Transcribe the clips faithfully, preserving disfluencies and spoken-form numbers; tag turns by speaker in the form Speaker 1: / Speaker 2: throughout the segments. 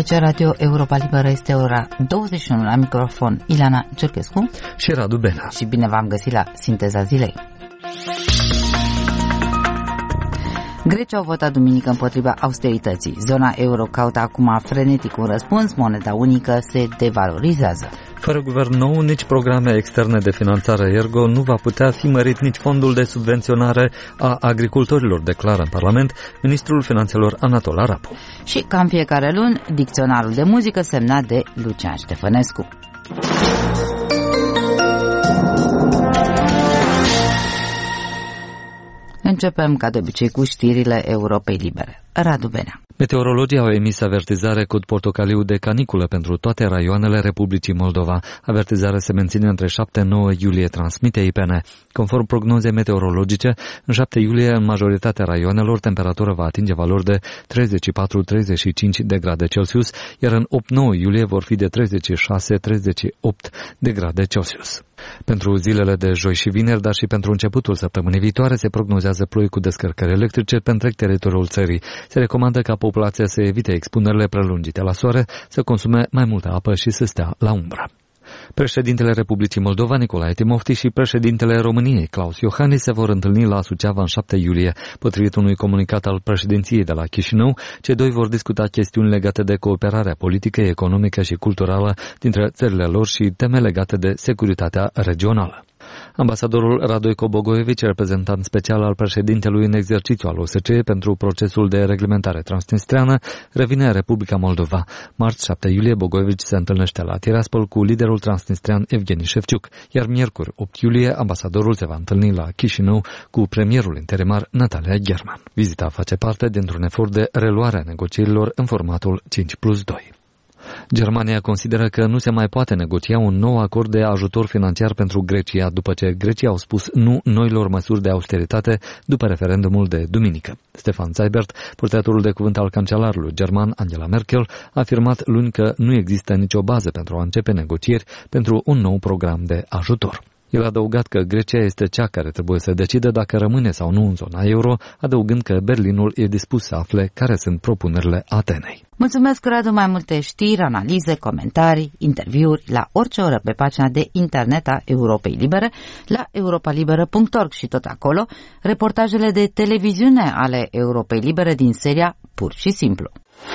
Speaker 1: Aici Radio Europa Liberă, este ora douăzeci și unu, la microfon Ileana Cerchescu
Speaker 2: și Radu Bena.
Speaker 1: Și bine v-am găsit la Sinteza Zilei. Grecii au votat duminică împotriva austerității. Zona euro caută acum frenetic un răspuns, moneda unică se devalorizează.
Speaker 2: Fără guvern nou, nici programe externe de finanțare, ergo nu va putea fi mărit nici fondul de subvenționare a agricultorilor, declară în Parlament ministrul finanțelor Anatol Arapu.
Speaker 1: Și ca în fiecare luni, dicționarul de muzică semnat de Lucian Ștefănescu. Începem, ca de obicei, cu știrile Europei Libere. Radu Benea.
Speaker 2: Meteorologii au emis avertizare cod portocaliu de caniculă pentru toate raioanele Republicii Moldova. Avertizarea se menține între șapte nouă iulie, transmite I P N. Conform prognozei meteorologice, în șapte iulie, în majoritatea raioanelor, temperatura va atinge valori de treizeci și patru treizeci și cinci de grade Celsius, iar în opt nouă iulie vor fi de treizeci și șase treizeci și opt de grade Celsius. Pentru zilele de joi și vineri, dar și pentru începutul săptămânii viitoare, se prognozează ploi cu descărcări electrice pe întreg teritoriul țării. Se recomandă ca populația să evite expunerile prelungite la soare, să consume mai multă apă și să stea la umbră. Președintele Republicii Moldova, Nicolae Timofti, și președintele României, Claus Iohannis, se vor întâlni la Suceava în șapte iulie. Potrivit unui comunicat al președinției de la Chișinău, cei doi vor discuta chestiuni legate de cooperarea politică, economică și culturală dintre țările lor și teme legate de securitatea regională. Ambasadorul Radoico Bogojevici, reprezentant special al președintelui în exercițiu al O S C E pentru procesul de reglementare transnistreană, revine în Republica Moldova. Marți, șapte iulie, Bogojevici se întâlnește la Tiraspol cu liderul transnistrian Evgeni Șefciuc, iar miercuri, opt iulie, ambasadorul se va întâlni la Chișinău cu premierul interimar Natalia German. Vizita face parte dintr-un efort de reluare a negocierilor în formatul cinci plus doi. Germania consideră că nu se mai poate negocia un nou acord de ajutor financiar pentru Grecia, după ce grecii au spus nu noilor măsuri de austeritate după referendumul de duminică. Stefan Seibert, purtătorul de cuvânt al cancelarului german Angela Merkel, a afirmat luni că nu există nicio bază pentru a începe negocieri pentru un nou program de ajutor. El a adăugat că Grecia este cea care trebuie să decidă dacă rămâne sau nu în zona euro, adăugând că Berlinul e dispus să afle care sunt propunerile Atenei.
Speaker 1: Mulțumesc, Radu. Mai multe știri, analize, comentarii, interviuri la orice oră pe pagina de internet a Europei Libere, la europa liberă punct org, și tot acolo reportajele de televiziune ale Europei Libere din seria Pur și Simplu.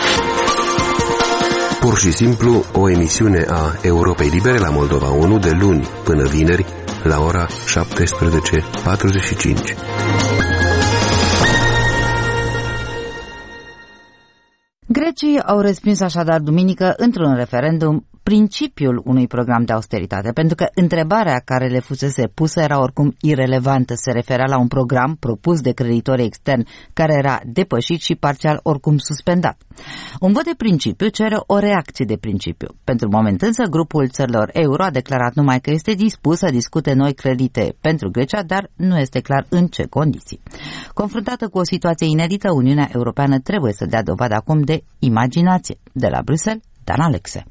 Speaker 3: Pur și Simplu, o emisiune a Europei Libere la Moldova unu de luni până vineri la ora șaptesprezece patruzeci și cinci.
Speaker 1: Grecii au respins așadar duminică într-un referendum principiul unui program de austeritate, pentru că întrebarea care le fusese pusă era oricum irelevantă, se referea la un program propus de creditorii externi care era depășit și parțial oricum suspendat. Un vot de principiu cere o reacție de principiu. Pentru moment însă, grupul țărilor euro a declarat numai că este dispus să discute noi credite pentru Grecia, dar nu este clar în ce condiții. Confruntată cu o situație inedită, Uniunea Europeană trebuie să dea dovadă acum de imaginație. De la Bruxelles, Dan Alexe.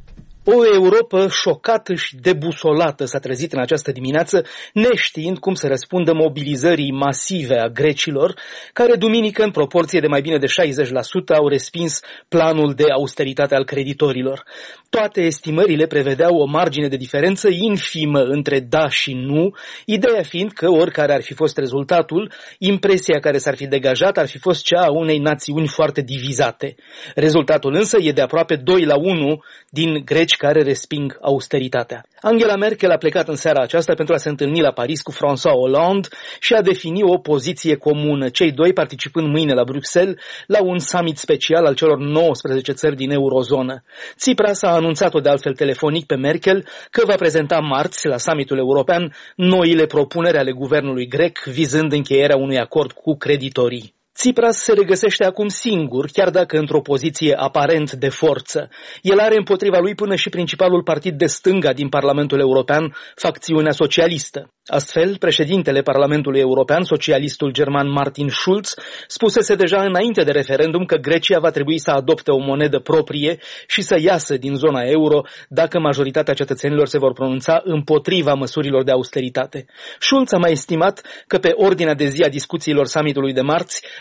Speaker 4: O Europă șocată și debusolată s-a trezit în această dimineață, neștiind cum să răspundă mobilizării masive a grecilor, care duminică, în proporție de mai bine de șaizeci la sută, au respins planul de austeritate al creditorilor. Toate estimările prevedeau o margine de diferență infimă între da și nu, ideea fiind că, oricare ar fi fost rezultatul, impresia care s-ar fi degajat ar fi fost cea a unei națiuni foarte divizate. Rezultatul însă e de aproape doi la unu din greci care resping austeritatea. Angela Merkel a plecat în seara aceasta pentru a se întâlni la Paris cu François Hollande și a defini o poziție comună, cei doi participând mâine la Bruxelles la un summit special al celor nouăsprezece țări din eurozonă. Tsipras a anunțat-o de altfel telefonic pe Merkel că va prezenta marți la summitul european noile propuneri ale guvernului grec vizând încheierea unui acord cu creditorii. Tsipras se regăsește acum singur, chiar dacă într-o poziție aparent de forță. El are împotriva lui până și principalul partid de stânga din Parlamentul European, facțiunea socialistă. Astfel, președintele Parlamentului European, socialistul german Martin Schulz, spusese deja înainte de referendum că Grecia va trebui să adopte o monedă proprie și să iasă din zona euro dacă majoritatea cetățenilor se vor pronunța împotriva măsurilor de austeritate. Schulz a mai estimat că pe ordinea de zi a discuțiilor summitului de marți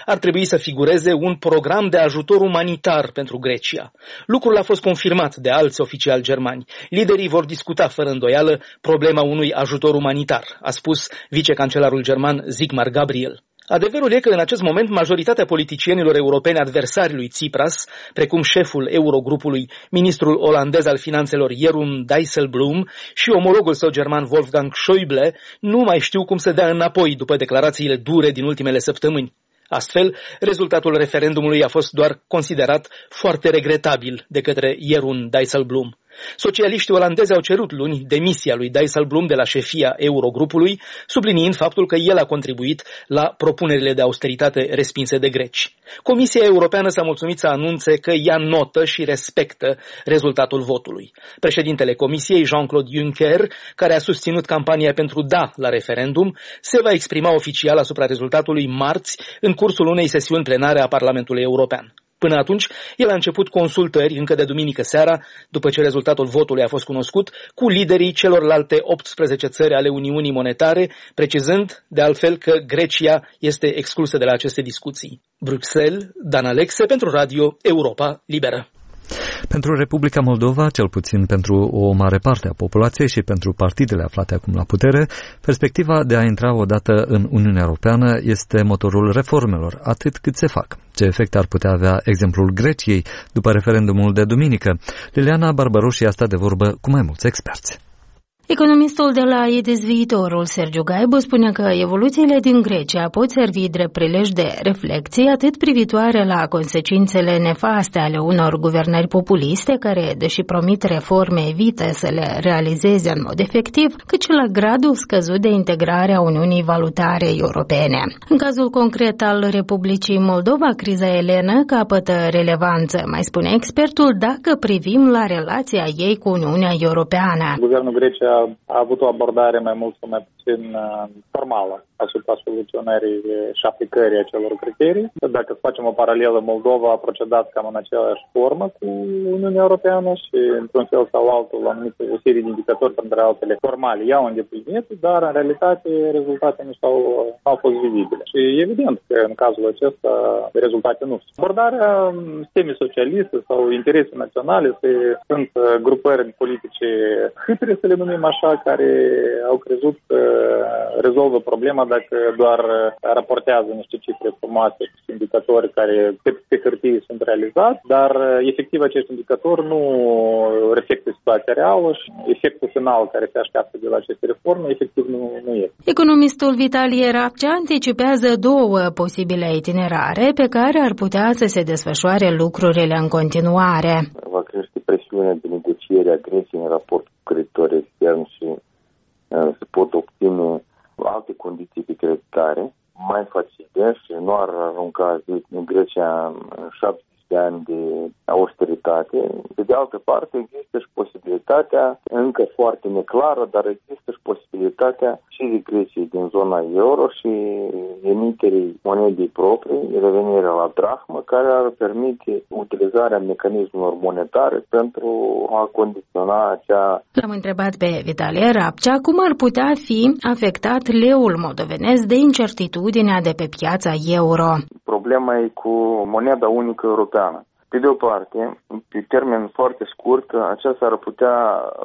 Speaker 4: ar trebui să figureze un program de ajutor umanitar pentru Grecia. Lucrul a fost confirmat de alți oficiali germani. Liderii vor discuta fără îndoială problema unui ajutor umanitar, a spus vicecancelarul german Sigmar Gabriel. Adevărul e că în acest moment majoritatea politicienilor europeni adversari lui Tsipras, precum șeful Eurogrupului, ministrul olandez al finanțelor Jeroen Dijsselbloem și omologul său german Wolfgang Schäuble, nu mai știu cum să dea înapoi după declarațiile dure din ultimele săptămâni. Astfel, rezultatul referendumului a fost doar considerat foarte regretabil de către Jeroen Dijsselbloem. Socialiștii olandezi au cerut luni demisia lui Dijsselbloem de la șefia Eurogrupului, subliniind faptul că el a contribuit la propunerile de austeritate respinse de greci. Comisia Europeană s-a mulțumit să anunțe că ia notă și respectă rezultatul votului. Președintele Comisiei, Jean-Claude Juncker, care a susținut campania pentru da la referendum, se va exprima oficial asupra rezultatului marți în cursul unei sesiuni plenare a Parlamentului European. Până atunci, el a început consultări încă de duminică seara, după ce rezultatul votului a fost cunoscut, cu liderii celorlalte optsprezece țări ale Uniunii Monetare, precizând, de altfel, că Grecia este exclusă de la aceste discuții. Bruxelles, Dan Alexe, pentru Radio Europa Liberă.
Speaker 2: Pentru Republica Moldova, cel puțin pentru o mare parte a populației și pentru partidele aflate acum la putere, perspectiva de a intra odată în Uniunea Europeană este motorul reformelor, atât cât se fac. Ce efect ar putea avea exemplul Greciei după referendumul de duminică? Liliana Barbaroși a stat de vorbă cu mai mulți experți.
Speaker 5: Economistul de la Edis Viitorul, Sergiu Gaibu, spune că evoluțiile din Grecia pot servi drept prilej de reflecție atât privitoare la consecințele nefaste ale unor guvernări populiste care, deși promit reforme, evită să le realizeze în mod efectiv, cât și la gradul scăzut de integrare a Uniunii Valutare Europene. În cazul concret al Republicii Moldova, criza elenă capătă relevanță, mai spune expertul, dacă privim la relația ei cu Uniunea Europeană.
Speaker 6: Guvernul Grecia a avut o abordare mai mult sau mai puțin formală asupra soluționării și aplicării acelor criterii. Dacă facem o paralelă, Moldova a procedat cam în aceeași formă cu Uniunea Europeană și, într-un fel sau altul, la anumite o serie de indicatori, printre altele formale, i-au îndeplinit, dar, în realitate, rezultatele nu s-au, au fost vizibile. Și e evident că, în cazul acesta, rezultate nu sunt. Abordarea semi-socialistă sau interese naționale sunt grupări politice hâtre, să le numim așa, care au crezut că rezolvă problema dacă doar raportează niște cifre frumoase și indicatori care pe hârtie sunt realizați, dar efectiv acești indicatori nu reflectă situația reală și efectul final care se așteaptă de la aceste reforme efectiv nu, nu e.
Speaker 5: Economistul Vitalie Rapcea anticipează două posibile itinerare pe care ar putea să se desfășoare lucrurile în continuare.
Speaker 7: Va crește presiunea de negociere a Greciei în raport cu creditorii externi și uh, se pot obține alte condiții de creditare mai facile și nu ar arunca în Grecia în șaptezeci de ani de austeritate. Pe de altă parte, există și posibilitatea, încă foarte neclară, dar există și posibilitatea și de Greciei din zona euro și emiterii monedei proprii, revenirea la drahmă, care ar permite utilizarea mecanismelor monetare pentru a condiționa acea...
Speaker 5: L-am întrebat pe Vitalie Rapcea cum ar putea fi afectat leul moldovenesc de incertitudinea de pe piața euro.
Speaker 7: Problema e cu moneda unică europeană. Pe de o parte, pe termen foarte scurt, aceasta ar putea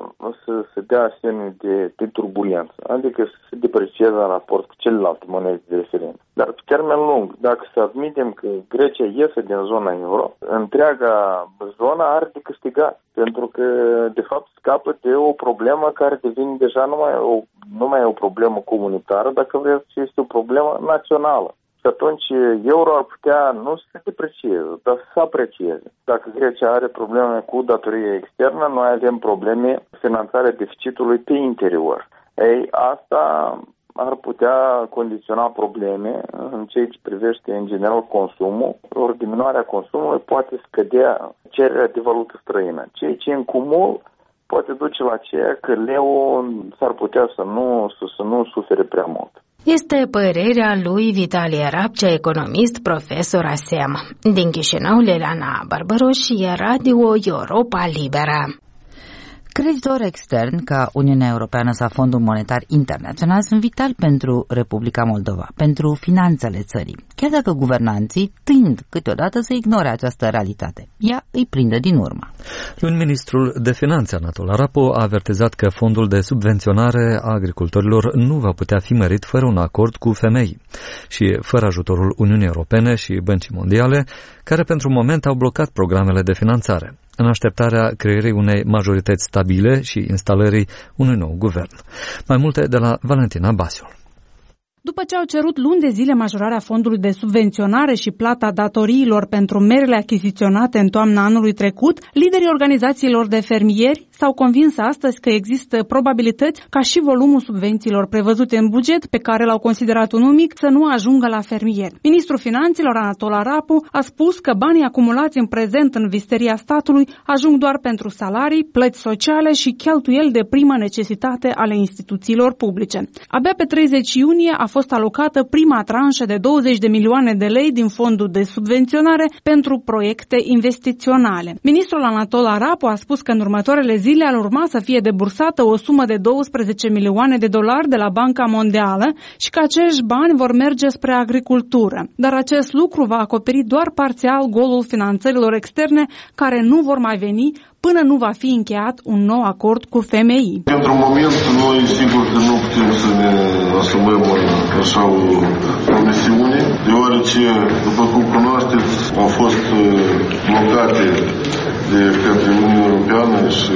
Speaker 7: să se dea semne de, de turbulență, adică să se deprecieze în raport cu celelalte monede de referență. Dar pe termen lung, dacă să admitem că Grecia iese din zona euro, întreaga zonă are de câștigat, pentru că, de fapt, scapă de o problemă care devine deja numai o, nu mai e o problemă comunitară, dacă vreți, ci este o problemă națională. Și atunci euro ar putea nu să se deprecieze, dar să se aprecieze. Dacă Grecia are probleme cu datorie externă, noi avem probleme finanțarea deficitului pe interior. Ei, asta ar putea condiționa probleme în ceea ce privește în general consumul. Ori diminuarea consumului poate scădea cererea de valută străină, ceea ce în cumul poate duce la ceea că leu s-ar putea să nu, să, să nu sufere prea mult.
Speaker 5: Este părerea lui Vitalie Rapcea, economist, profesor A S E M. Din Chișinău, Liliana Barbaroși, Radio Europa Liberă.
Speaker 1: Creditori externi ca Uniunea Europeană sau Fondul Monetar Internațional sunt vitali pentru Republica Moldova, pentru finanțele țării, chiar dacă guvernanții tind câteodată să ignore această realitate. Ea îi prinde din urmă.
Speaker 2: Luni, ministrul de Finanțe, Anatol Arapu, a avertizat că fondul de subvenționare a agricultorilor nu va putea fi mărit fără un acord cu F M I și fără ajutorul Uniunii Europene și Băncii Mondiale, care pentru moment au blocat programele de finanțare, în așteptarea creării unei majorități stabile și instalării unui nou guvern. Mai multe de la Valentina Basiul.
Speaker 8: După ce au cerut luni de zile majorarea fondului de subvenționare și plata datoriilor pentru merele achiziționate în toamna anului trecut, liderii organizațiilor de fermieri s-au convins astăzi că există probabilități ca și volumul subvențiilor prevăzute în buget, pe care l-au considerat unul mic, să nu ajungă la fermieri. Ministrul Finanțelor, Anatol Arapu, a spus că banii acumulați în prezent în visteria statului ajung doar pentru salarii, plăți sociale și cheltuieli de primă necesitate ale instituțiilor publice. Abia pe treizeci iunie a fost alocată prima tranșă de douăzeci de milioane de lei din fondul de subvenționare pentru proiecte investiționale. Ministrul Anatol Arapu a spus că în următoarele zile ar urma să fie debursată o sumă de douăsprezece milioane de dolari de la Banca Mondială și că acești bani vor merge spre agricultură. Dar acest lucru va acoperi doar parțial golul finanțărilor externe, care nu vor mai veni până nu va fi încheiat un nou acord cu F M I.
Speaker 9: Pentru moment, noi sigur că nu putem să ne asumăm așa o promisiune, deoarece, după cum cunoașteți, au fost blocate de către Uniunea Europeană și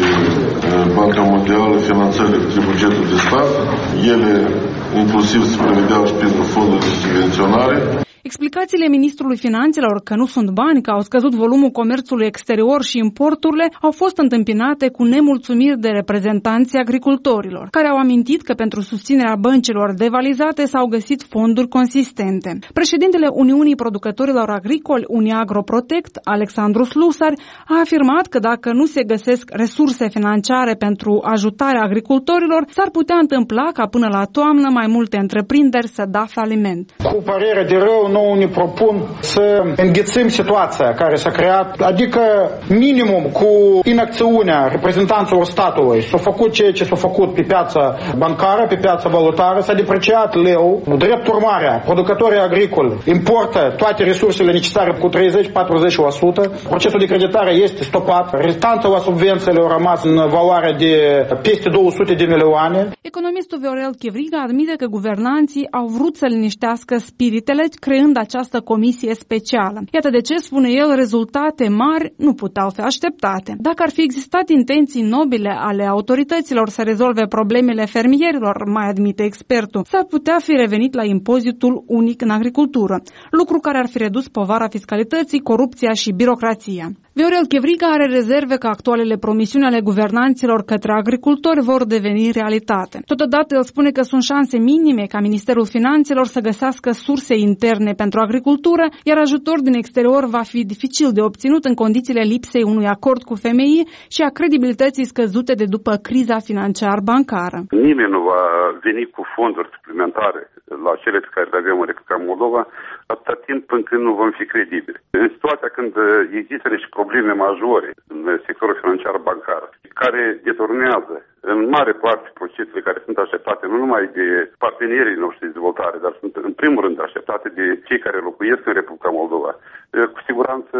Speaker 9: Banca Mondială finanțările de bugetul de stat. Ele inclusiv se prevedeau și pentru fondul de subvenționare.
Speaker 8: Explicațiile ministrului Finanțelor că nu sunt bani, că au scăzut volumul comerțului exterior și importurile au fost întâmpinate cu nemulțumiri de reprezentanții agricultorilor, care au amintit că pentru susținerea băncilor devalizate s-au găsit fonduri consistente. Președintele Uniunii Producătorilor Agricoli, Uniagroprotect, Alexandru Slusari, a afirmat că dacă nu se găsesc resurse financiare pentru ajutarea agricultorilor, s-ar putea întâmpla ca până la toamnă mai multe întreprinderi să dea faliment.
Speaker 10: Cu părere de rău, nou ne propun să înghețim situația care s-a creat, adică minimum cu inacțiunea reprezentanților statului. S-a făcut ceea ce s-a făcut pe piața bancară, pe piața valutară, s-a depreciat leu. Drept urmare, producătorii agricoli importă toate resursele necesare cu treizeci la patruzeci la sută. Procesul de creditare este stopat. Restanța la subvențiile au rămas în valoare de peste două sute de milioane.
Speaker 8: Economistul Viorel Chivriga admite că guvernanții au vrut să liniștească spiritele, creând această comisie specială. Iată de ce, spune el, rezultate mari nu puteau fi așteptate. Dacă ar fi existat intenții nobile ale autorităților să rezolve problemele fermierilor, mai admite expertul, s-ar putea fi revenit la impozitul unic în agricultură, lucru care ar fi redus povara fiscalității, corupția și birocrația. Viorel Chivriga are rezerve că actualele promisiuni ale guvernanților către agricultori vor deveni realitate. Totodată el spune că sunt șanse minime ca Ministerul Finanțelor să găsească surse interne pentru agricultură, iar ajutor din exterior va fi dificil de obținut în condițiile lipsei unui acord cu F M I și a credibilității scăzute de după criza financiar-bancară.
Speaker 11: Nimeni nu va veni cu fonduri suplimentare la cele pe care le avem în Republica Moldova atâta timp până când nu vom fi credibili. În situația când există niște probleme majore în sectorul financiar-bancar, care deturnează în mare parte procesele care sunt așteptate nu numai de partenerii noștri de dezvoltare, dar sunt în primul rând așteptate de cei care locuiesc în Republica Moldova. Cu siguranță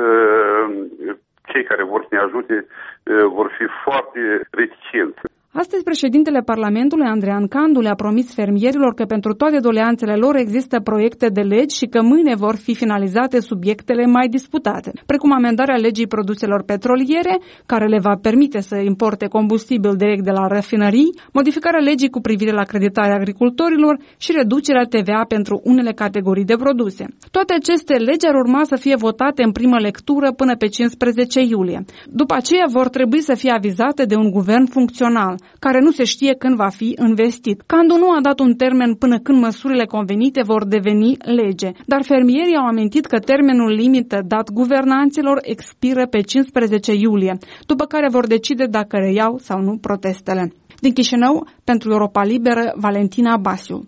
Speaker 11: cei care vor să ne ajute vor fi foarte reticenți.
Speaker 8: Astăzi, președintele Parlamentului, Andrean Candu, le-a promis fermierilor că pentru toate doleanțele lor există proiecte de legi și că mâine vor fi finalizate subiectele mai disputate, precum amendarea legii produselor petroliere, care le va permite să importe combustibil direct de la rafinării, modificarea legii cu privire la creditarea agricultorilor și reducerea T V A pentru unele categorii de produse. Toate aceste legi ar urma să fie votate în primă lectură până pe cincisprezece iulie. După aceea vor trebui să fie avizate de un guvern funcțional, care nu se știe când va fi investit. Candu nu a dat un termen până când măsurile convenite vor deveni lege, dar fermierii au amintit că termenul limită dat guvernanților expiră pe cincisprezece iulie, după care vor decide dacă reiau sau nu protestele. Din Chișinău, pentru Europa Liberă, Valentina Basiu.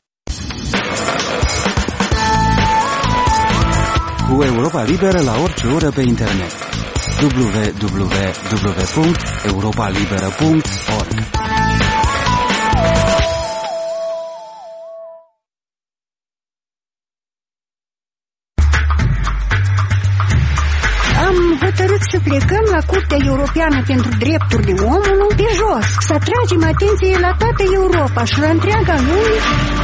Speaker 12: Cu Europa Liberă la orice oră pe internet. w w w punct europa liberă punct org.
Speaker 13: Am hotărât să plecăm la Curtea Europeană pentru Drepturile Omului pe jos, să atragem atenție la toată Europa și la întreaga lume.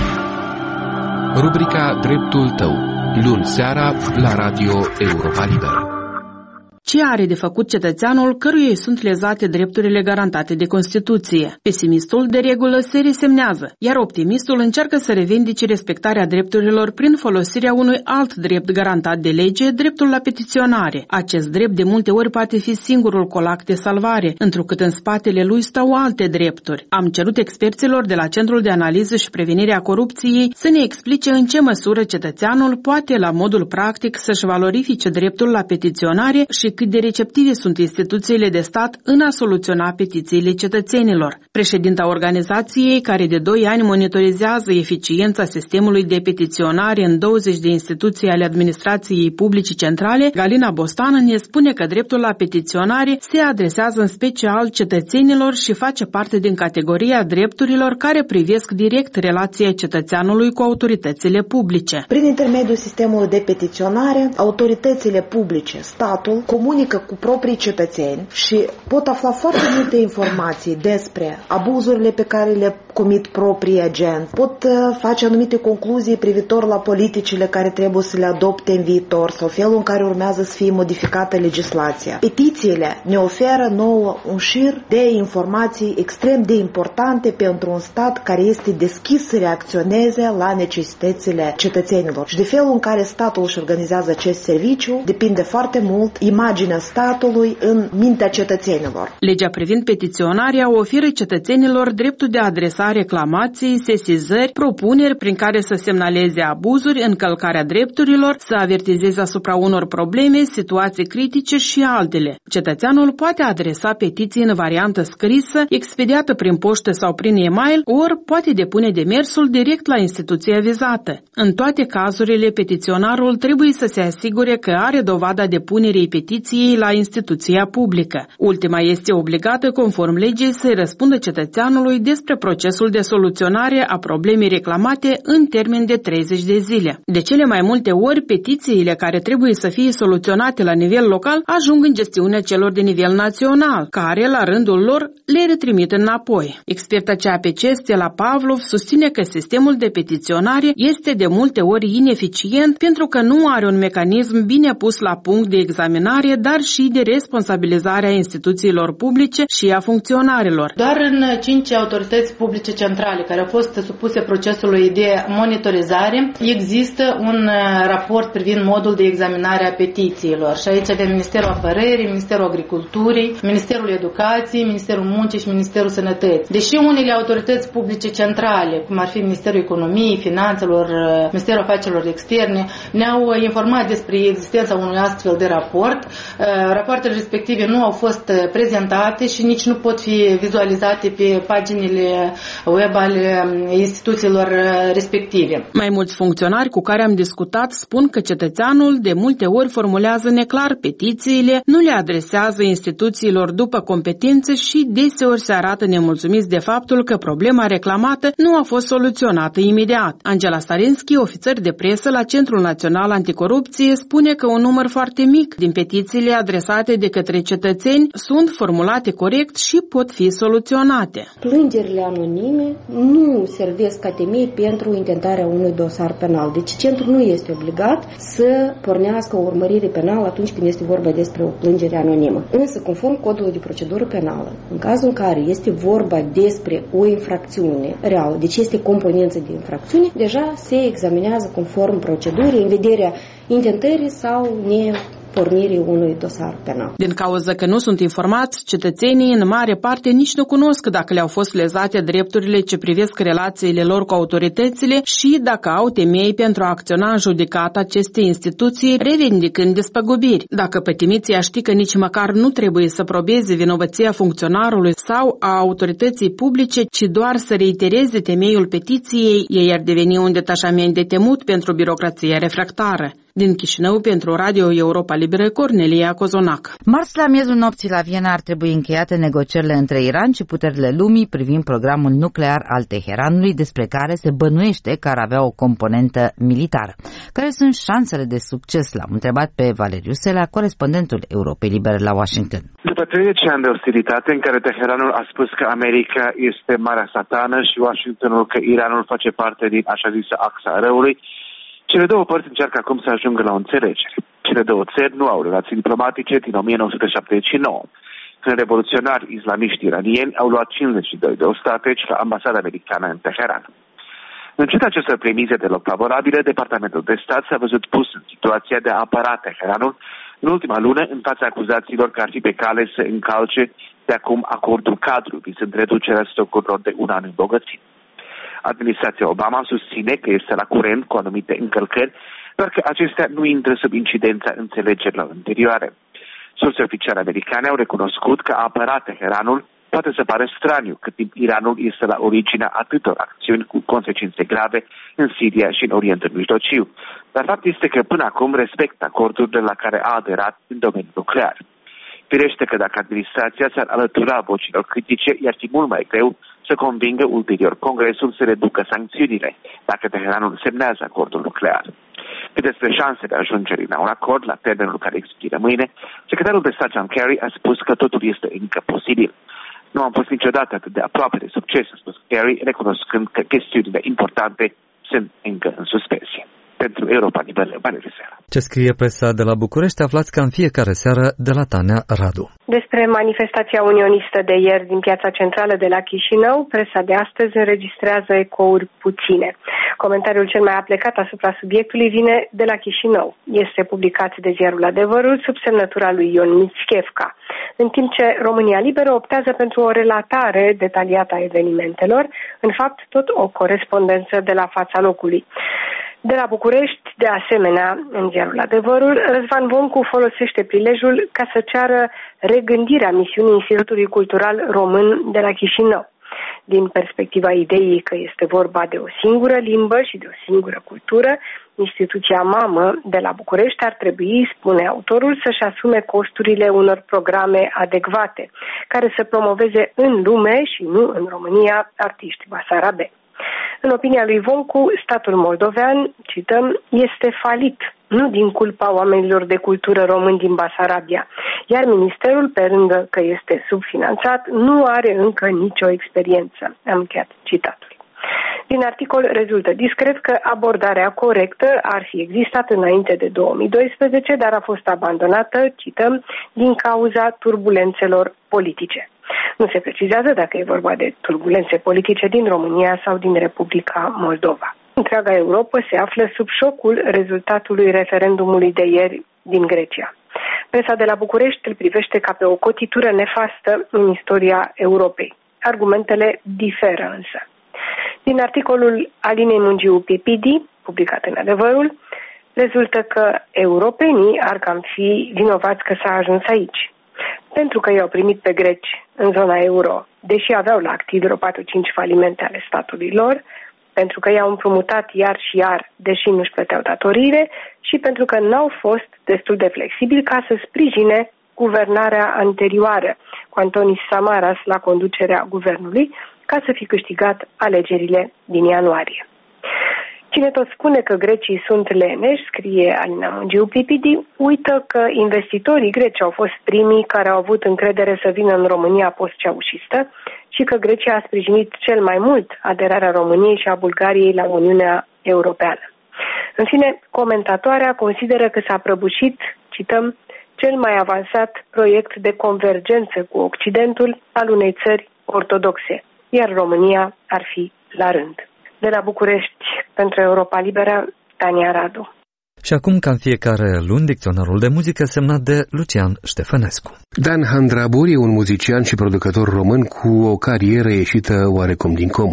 Speaker 14: Rubrica Dreptul tău, luni seara la Radio Europa Liberă.
Speaker 15: Ce are de făcut cetățeanul căruia îi sunt lezate drepturile garantate de Constituție? Pesimistul, de regulă, se resemnează, iar optimistul încearcă să revendice respectarea drepturilor prin folosirea unui alt drept garantat de lege, dreptul la petiționare. Acest drept de multe ori poate fi singurul colac de salvare, întrucât în spatele lui stau alte drepturi. Am cerut experților de la Centrul de Analiză și Prevenire a Corupției să ne explice în ce măsură cetățeanul poate, la modul practic, să-și valorifice dreptul la petiționare și cât de receptive sunt instituțiile de stat în a soluționa petițiile cetățenilor. Președinta organizației, care de doi ani monitorizează eficiența sistemului de petiționare în douăzeci de instituții ale administrației publice centrale, Galina Bostană, ne spune că dreptul la petiționare se adresează în special cetățenilor și face parte din categoria drepturilor care privesc direct relația cetățeanului cu autoritățile publice.
Speaker 16: Prin intermediul sistemului de petiționare, autoritățile publice, statul, comunică cu proprii cetățeni și pot afla foarte multe informații despre abuzurile pe care le comit proprii agenți, pot face anumite concluzii privitor la politicile care trebuie să le adopte în viitor sau felul în care urmează să fie modificată legislația. Petițiile ne oferă nouă un șir de informații extrem de importante pentru un stat care este deschis să reacționeze la necesitățile cetățenilor. Și de felul în care statul își organizează acest serviciu depinde foarte mult imaginea statului în mintea cetățenilor.
Speaker 15: Legea privind petiționarea oferă cetățenilor dreptul de a adresa reclamații, sesizări, propuneri prin care să semnaleze abuzuri, încălcarea drepturilor, să avertizeze asupra unor probleme, situații critice și altele. Cetățeanul poate adresa petiții în variantă scrisă, expediată prin poștă sau prin e-mail, ori poate depune demersul direct la instituția vizată. În toate cazurile, petiționarul trebuie să se asigure că are dovada depunerii petiției la instituția publică. Ultima este obligată, conform legii, să-i răspundă cetățeanului despre procesul de soluționare a problemei reclamate în termen de treizeci de zile. De cele mai multe ori, petițiile care trebuie să fie soluționate la nivel local ajung în gestiunea celor de nivel național, care, la rândul lor, le retrimit înapoi. Experta C A P C, Stella Pavlov, susține că sistemul de petiționare este de multe ori ineficient pentru că nu are un mecanism bine pus la punct de examinare, dar și de responsabilizare a instituțiilor publice și a funcționarilor.
Speaker 17: Doar în cinci autorități publice centrale care au fost supuse procesului de monitorizare există un raport privind modul de examinare a petițiilor. Și aici avem Ministerul Apărării, Ministerul Agriculturii, Ministerul Educației, Ministerul Muncii și Ministerul Sănătății. Deși unele autorități publice centrale, cum ar fi Ministerul Economiei, Finanțelor, Ministerul Afacerilor Externe, ne-au informat despre existența unui astfel de raport, rapoartele respective nu au fost prezentate și nici nu pot fi vizualizate pe paginile web ale instituțiilor respective.
Speaker 15: Mai mulți funcționari cu care am discutat spun că cetățeanul de multe ori formulează neclar petițiile, nu le adresează instituțiilor după competențe și deseori se arată nemulțumiți de faptul că problema reclamată nu a fost soluționată imediat. Angela Starinski, ofițer de presă la Centrul Național Anticorupție, spune că un număr foarte mic din petițiile adresate de către cetățeni sunt formulate corect și pot fi soluționate.
Speaker 18: Plângerile anonime nu servesc ca temei pentru intentarea unui dosar penal. Deci centrul nu este obligat să pornească o urmărire penală atunci când este vorba despre o plângere anonimă. Însă, conform codului de procedură penală, în cazul în care este vorba despre o infracțiune reală, deci este componență de infracțiune, deja se examinează conform procedurii în vederea intentării sau ne pornirii unui dosar penal.
Speaker 15: Din cauza că nu sunt informați, cetățenii în mare parte nici nu cunosc dacă le-au fost lezate drepturile ce privesc relațiile lor cu autoritățile și dacă au temei pentru a acționa în judecată aceste instituții, revendicând despăgubiri. Dacă pătimiții ști că nici măcar nu trebuie să probeze vinovăția funcționarului sau a autorității publice, ci doar să reitereze temeiul petiției, ei ar deveni un detașament de temut pentru birocrația refractară. Din Chișinău, pentru Radio Europa Liberă, Cornelia Cozonac.
Speaker 1: Marți la miezul nopții la Viena ar trebui încheiate negocierile între Iran și puterile lumii privind programul nuclear al Teheranului, despre care se bănuiește că ar avea o componentă militară. Care sunt șansele de succes? L-am întrebat pe Valeriu Selea, corespondentul Europei Libere la Washington.
Speaker 19: După treizeci ani de ostilitate în care Teheranul a spus că America este Marea Satană și Washingtonul că Iranul face parte din așa zisă axa răului, cele două părți încearcă acum să ajungă la o înțelegere. Cele două țări nu au relații diplomatice din o mie nouă sute șaptezeci și nouă, când revoluționari islamiști iranieni au luat cincizeci și doi de ostateci la ambasada americană în Teheran. În ciuda acestor premize deloc favorabile, Departamentul de Stat s-a văzut pus în situația de a apăra Teheranul în ultima lună în fața acuzațiilor că ar fi pe cale să încalce de acum acordul cadru, vizând reducerea stocurilor de un an îmbogățit. Administrația Obama susține că este la curent cu anumite încălcări, doar că acestea nu intră sub incidența înțelegerilor anterioare. Surse oficiale americane au recunoscut că a apăra Teheranul poate să pare straniu, cât timp Iranul este la originea atâtor acțiuni cu consecințe grave în Siria și în Orientul Mijlociu. Dar fapt este că până acum respectă acordurile la care a aderat în domeniul nuclear. Firește că dacă administrația s-ar alătura vocilor critice, i-ar fi mult mai greu să convingă ulterior Congresul să reducă sancțiunile, dacă Teheranul semnează acordul nuclear. Pe despre șansele ajungerii la un acord la termenul care expiră mâine, secretarul de stat John Kerry a spus că totul este încă posibil. Nu am fost niciodată atât de aproape de succes, a spus Kerry, recunoscând că chestiunile importante sunt încă în suspensie. Pentru Europa Liberă, Valeriu Selea.
Speaker 2: Ce scrie presa de la București, aflați ca în fiecare seară de la Tania Radu.
Speaker 20: Despre manifestația unionistă de ieri din piața centrală de la Chișinău, presa de astăzi înregistrează ecouri puține. Comentariul cel mai aplecat asupra subiectului vine de la Chișinău. Este publicat de ziarul Adevărul sub semnătura lui Ion Mischevca, în timp ce România Liberă optează pentru o relatare detaliată a evenimentelor, în fapt tot o corespondență de la fața locului. De la București, de asemenea, în ziarul Adevărul, Răzvan Voncu folosește prilejul ca să ceară regândirea misiunii Institutului Cultural Român de la Chișinău. Din perspectiva ideii că este vorba de o singură limbă și de o singură cultură, instituția mamă de la București ar trebui, spune autorul, să-și asume costurile unor programe adecvate, care să promoveze în lume și nu în România artiști basarabe. În opinia lui Voncu, statul moldovean, cităm, este falit, nu din culpa oamenilor de cultură români din Basarabia, iar ministerul, pe lângă că este subfinanțat, nu are încă nicio experiență. Am încheiat citatul. Din articol rezultă discret că abordarea corectă ar fi existat înainte de două mii doisprezece, dar a fost abandonată, cităm, din cauza turbulențelor politice. Nu se precizează dacă e vorba de turbulențe politice din România sau din Republica Moldova. Întreaga Europa se află sub șocul rezultatului referendumului de ieri din Grecia. Presa de la București îl privește ca pe o cotitură nefastă în istoria Europei. Argumentele diferă însă. Din articolul Alinei Mungiu Pipidi, publicat în Adevărul, rezultă că europenii ar cam fi vinovați că s-a ajuns aici. Pentru că i-au primit pe greci în zona euro, deși aveau la activ vreo patru-cinci falimente ale statului lor, pentru că i-au împrumutat iar și iar, deși nu-și plăteau datoriile, și pentru că n-au fost destul de flexibili ca să sprijine guvernarea anterioară, cu Antonis Samaras la conducerea guvernului, ca să fi câștigat alegerile din ianuarie. Cine tot spune că grecii sunt leneși, scrie Alina Mungiu Pipidi, uită că investitorii greci au fost primii care au avut încredere să vină în România post-ceaușistă și că Grecia a sprijinit cel mai mult aderarea României și a Bulgariei la Uniunea Europeană. În fine, comentatoarea consideră că s-a prăbușit, cităm, cel mai avansat proiect de convergență cu Occidentul al unei țări ortodoxe, iar România ar fi la rând. De la București, pentru Europa Liberă, Tania Radu.
Speaker 2: Și acum, ca în fiecare luni, dicționarul de muzică semnat de Lucian Ștefănescu.
Speaker 3: Dan Handrabur e un muzician și producător român cu o carieră ieșită oarecum din comun.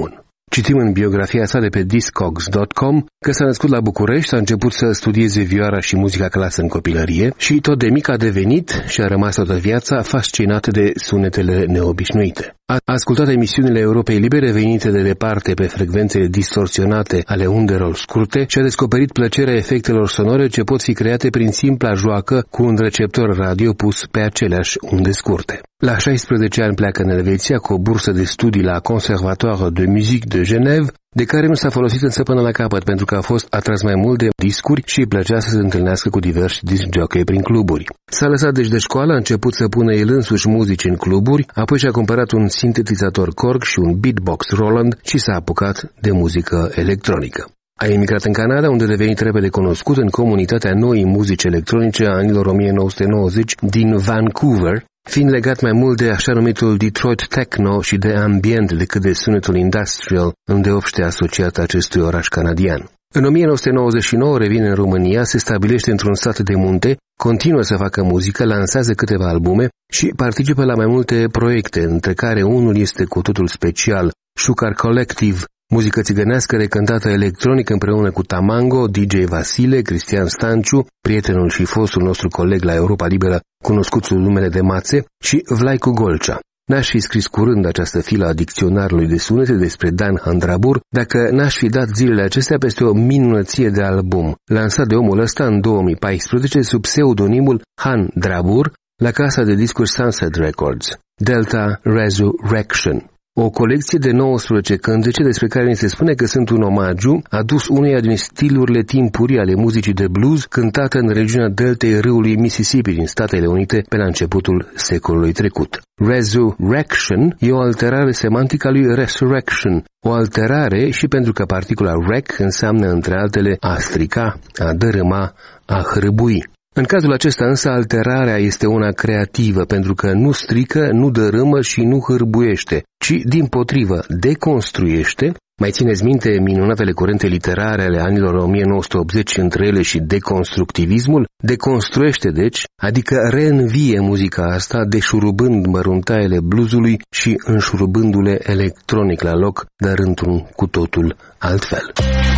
Speaker 3: Citim în biografia sa de pe discogs punct com că s-a născut la București, a început să studieze vioara și muzica clasă în copilărie și tot de mic a devenit și a rămas toată viața fascinat de sunetele neobișnuite. A ascultat emisiunile Europei Libere venite de departe pe frecvențele distorsionate ale undelor scurte și a descoperit plăcerea efectelor sonore ce pot fi create prin simpla joacă cu un receptor radio pus pe aceleași unde scurte. La șaisprezece ani pleacă în Elveția cu o bursă de studii la Conservatoire de Musique de Genève, de care nu s-a folosit însă până la capăt pentru că a fost atras mai mult de discuri și îi plăcea să se întâlnească cu diversi disc jockey prin cluburi. S-a lăsat deci de școală, a început să pună el însuși muzici în cluburi, apoi și-a cumpărat un sintetizator Korg și un beatbox Roland și s-a apucat de muzică electronică. A emigrat în Canada, unde a devenit repede cunoscut în comunitatea noii muzici electronice a anilor o mie nouă sute nouăzeci din Vancouver, fiind legat mai mult de așa numitul Detroit Techno și de ambient decât de sunetul industrial, îndeopște asociat acestui oraș canadian. În o mie nouă sute nouăzeci și nouă revine în România, se stabilește într-un sat de munte, continuă să facă muzică, lansează câteva albume și participă la mai multe proiecte, între care unul este cu totul special, Sugar Collective, muzică țigănească recântată electronic împreună cu Tamango, D J Vasile, Cristian Stanciu, prietenul și fostul nostru coleg la Europa Liberă, cunoscut sub numele de Mațe, și Vlaicu Golcea. N-aș fi scris curând această filă a dicționarului de sunete despre Dan Handrabur dacă n-aș fi dat zilele acestea peste o minunăție de album, lansat de omul ăsta în două mii paisprezece sub pseudonimul Han Drabur la casa de discuri Sunset Records, Delta Resurrection. O colecție de nouăsprezece cântece despre care ni se spune că sunt un omagiu adus uneia din stilurile timpurii ale muzicii de blues cântată în regiunea deltei râului Mississippi din Statele Unite pe la începutul secolului trecut. Resurrection e o alterare semantică a lui resurrection, o alterare și pentru că particula rec înseamnă între altele a strica, a dărâma, a hârâbui. În cazul acesta însă alterarea este una creativă pentru că nu strică, nu dărâmă și nu hârbuiește, ci dimpotrivă deconstruiește. Mai țineți minte minunatele curente literare ale anilor o mie nouă sute optzeci, între ele și deconstructivismul? Deconstruiește deci, adică reînvie muzica asta deșurubând măruntaiele bluesului și înșurubându-le electronic la loc, dar într-un cu totul altfel.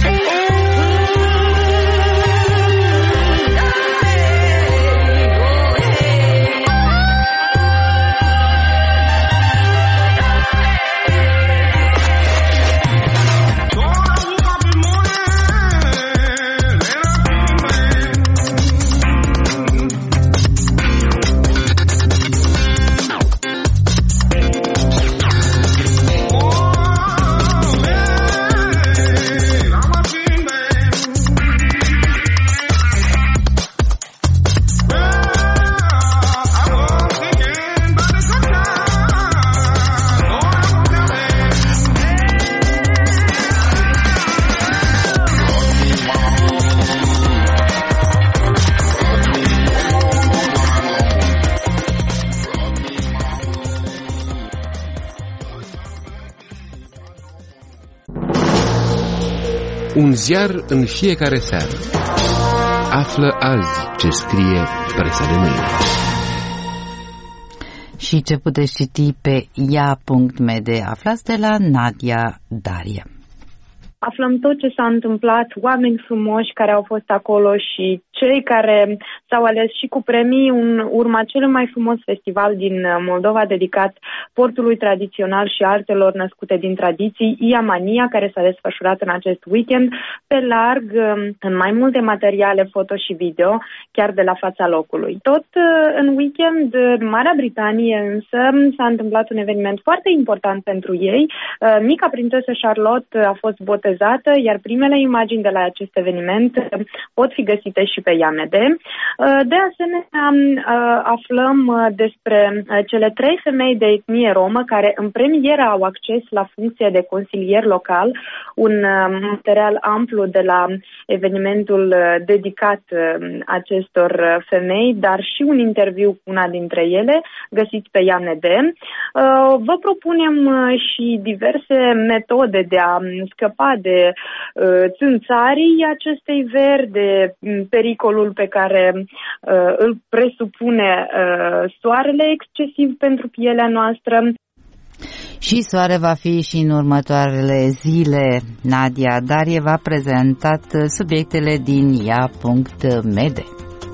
Speaker 14: Un ziar în fiecare seară. Află azi ce scrie presa de mâine.
Speaker 1: Și ce puteți citi pe ia punct m d. Aflați de la Nadia Darie.
Speaker 21: Aflăm tot ce s-a întâmplat, oameni frumoși care au fost acolo și cei care s-au ales și cu premii în urma cel mai frumos festival din Moldova dedicat portului tradițional și artelor născute din tradiții, Iamania, care s-a desfășurat în acest weekend pe larg, în mai multe materiale foto și video, chiar de la fața locului. Tot în weekend, în Marea Britanie însă, s-a întâmplat un eveniment foarte important pentru ei. Mica prințesă Charlotte a fost botezată, iar primele imagini de la acest eveniment pot fi găsite și pe I A M D. De asemenea, aflăm despre cele trei femei de etnie romă care în premieră au acces la funcție de consilier local, un material amplu de la evenimentul dedicat acestor femei, dar și un interviu cu una dintre ele găsit pe I A M D. Vă propunem și diverse metode de a scăpa de țânțarii acestei veri, de pericolul pe care uh, îl presupune uh, soarele excesiv pentru pielea noastră.
Speaker 1: Și soare va fi și în următoarele zile. Nadia Darie v-a prezentat subiectele din ea punct mede.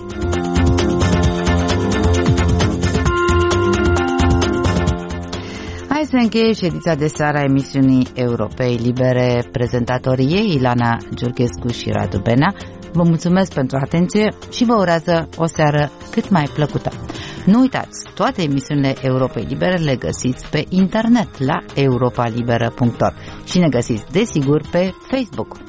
Speaker 1: Hai să încheie ședința de seară a emisiunii Europei Libere. Prezentatorii ei, Ilana Giurghescu și Radu Benea, vă mulțumesc pentru atenție și vă urează o seară cât mai plăcută. Nu uitați, toate emisiunile Europei Libere le găsiți pe internet la europa liberă punct org și ne găsiți desigur pe Facebook.